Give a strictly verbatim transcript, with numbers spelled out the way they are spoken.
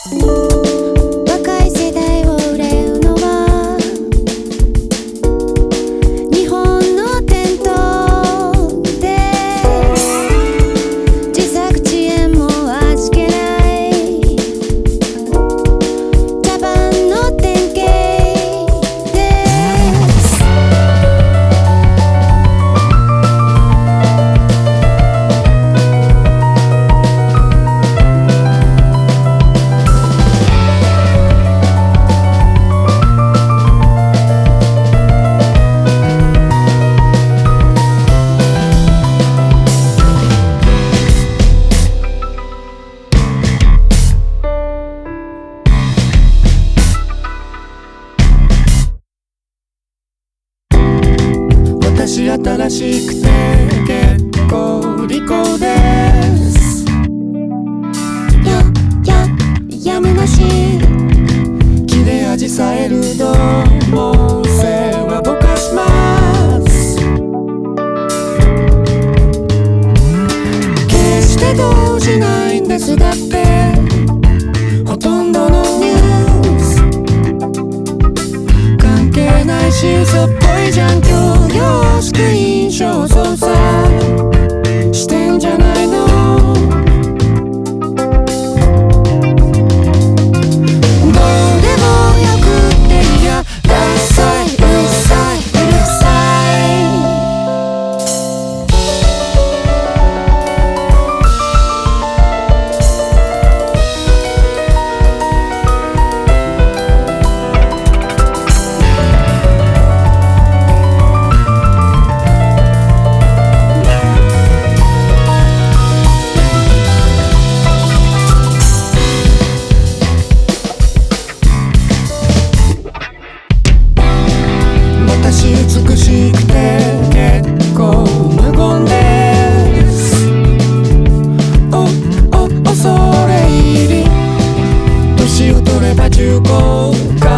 若い世代を憂うのは日本の伝統です。自作自演も味気ない茶番の典型です。 私新しくて結構利口です。 やややむなし切れ味さえるどうも世話ぼかします。決して動じないんです。だってほとんどのニュース関係ないし嘘っぽいじゃん。強要スクリーンショット操作してんじゃないの。どうでもよくっていやダサいうるさいうるさい。私美しくて結構無言です。お、お、恐れ入り年を取れば重厚化